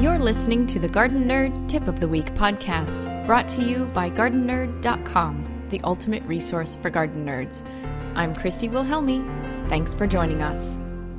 You're listening to the Garden Nerd Tip of the Week podcast, brought to you by GardenNerd.com, the ultimate resource for garden nerds. I'm Christy Wilhelmi. Thanks for joining us.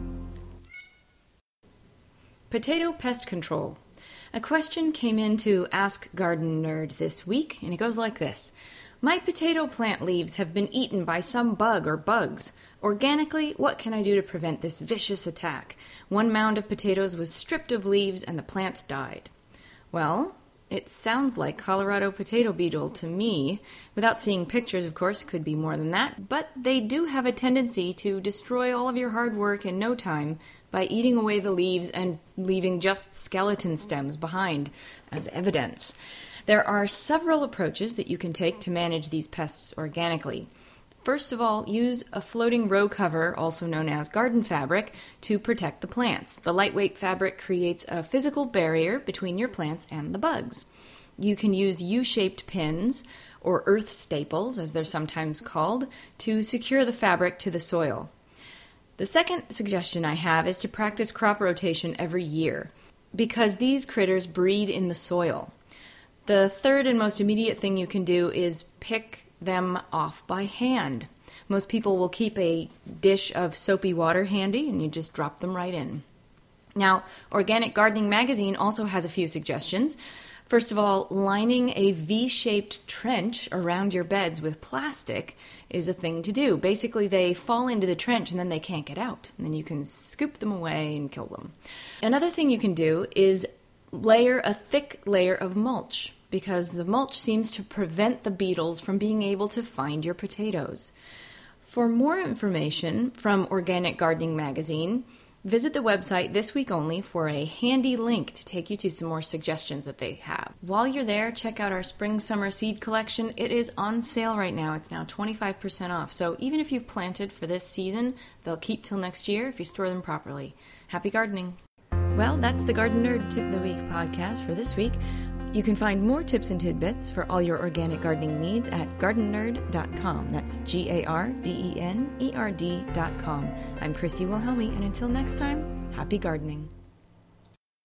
Potato pest control. A question came in to Ask Garden Nerd this week, and it goes like this. My potato plant leaves have been eaten by some bug or bugs. Organically, what can I do to prevent this vicious attack? One mound of potatoes was stripped of leaves and the plants died. Well, it sounds like Colorado potato beetle to me. Without seeing pictures, of course, it could be more than that, but they do have a tendency to destroy all of your hard work in no time by eating away the leaves and leaving just skeleton stems behind as evidence. There are several approaches that you can take to manage these pests organically. First of all, use a floating row cover, also known as garden fabric, to protect the plants. The lightweight fabric creates a physical barrier between your plants and the bugs. You can use U-shaped pins, or earth staples, as they're sometimes called, to secure the fabric to the soil. The second suggestion I have is to practice crop rotation every year, because these critters breed in the soil. The third and most immediate thing you can do is pick them off by hand. Most people will keep a dish of soapy water handy and you just drop them right in. Now, Organic Gardening Magazine also has a few suggestions. First of all, lining a V-shaped trench around your beds with plastic is a thing to do. Basically, they fall into the trench and then they can't get out. And then you can scoop them away and kill them. Another thing you can do is layer a thick layer of mulch, because the mulch seems to prevent the beetles from being able to find your potatoes. For more information from Organic Gardening Magazine, visit the website this week only for a handy link to take you to some more suggestions that they have. While you're there, check out our spring-summer seed collection. It is on sale right now. It's now 25% off. So even if you've planted for this season, they'll keep till next year if you store them properly. Happy gardening! Well, that's the Garden Nerd Tip of the Week podcast for this week. You can find more tips and tidbits for all your organic gardening needs at GardenNerd.com. That's GardenNerd.com. I'm Christy Wilhelmi, and until next time, happy gardening.